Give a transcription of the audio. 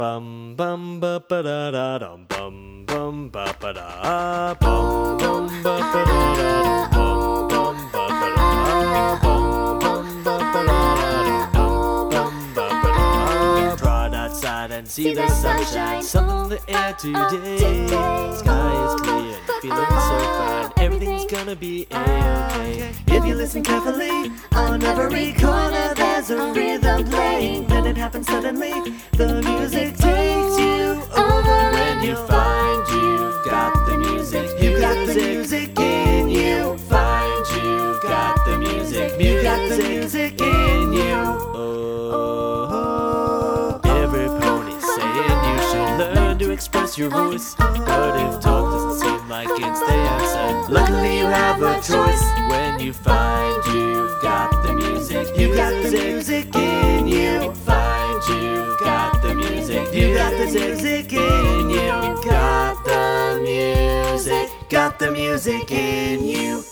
Bum bum ba ba da da dum bum bum ba ba da bum bum ba ba da da bum bum ba ba da bum bum ba ba da bum bum ba ba da. Run outside and see the sunshine. Sun in the air today. Sky is clear and feeling so fine. Everything's gonna be a-okay. If you listen carefully, on every corner there's a rhythm playing. Then it happens suddenly. The music takes you over. When you find you've got the music, you got the music in you. Find you've got the music, you got the music in you. Oh, every pony's saying you should learn to express your voice. But if talk doesn't seem like it's the answer, luckily you have a choice. When you find you've got the music, you got the music in you. Find you've got the music, you got the music in you. Got the music in you.